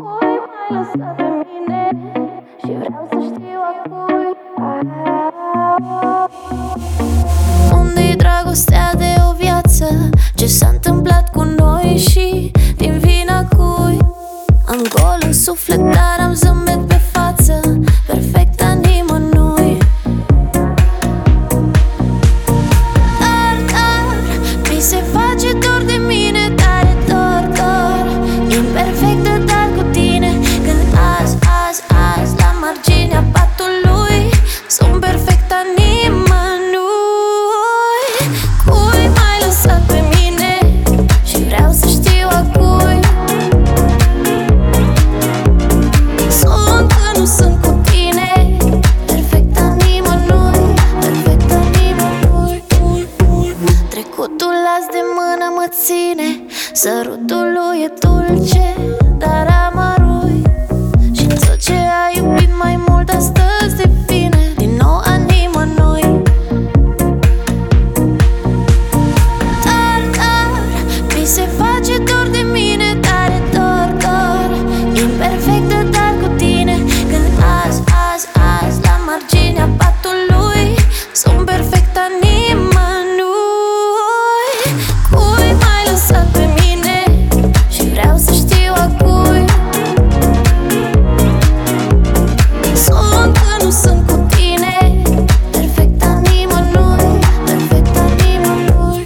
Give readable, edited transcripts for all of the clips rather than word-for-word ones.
Cui m-ai lăsat pe mine și vreau să știu a cui. Unde-i dragostea de o viață? Ce s-a întâmplat cu noi și din vina cui? Am gol în suflet, dar am zâmbet pe față, perfectă nimănui. Dar, mi se face dor de mine, tare dor. Imperfectă, dar cu tine. Când azi, la marginea patului, sunt perfectă nimănui. Cui m-ai lăsat pe mine și vreau să știu a cui. Sunt că nu sunt cu tine, perfectă nimănui, perfectă nimănui. Trecutul azi de mână mă ține, sărutul lui e dulce, dar amărui. Și tot ce ai iubit mai mult astăzi devine din nou a nimănui. Dar, mi se face dor de mine, tare dor. Imperfectă, dar cu tine. Când azi, la marginea patului, sunt perfectă nimănui. Cui m-ai lăsat pe mine și vreau să știu a cui. Sunt că nu sunt cu tine, perfectă nimănui, perfectă nimănui.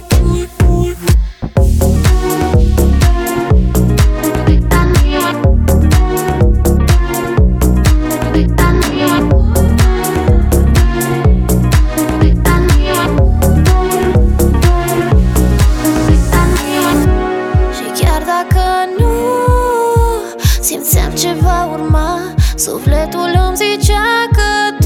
Și chiar dacă nu simțeam ce va urma, sufletul îmi zicea că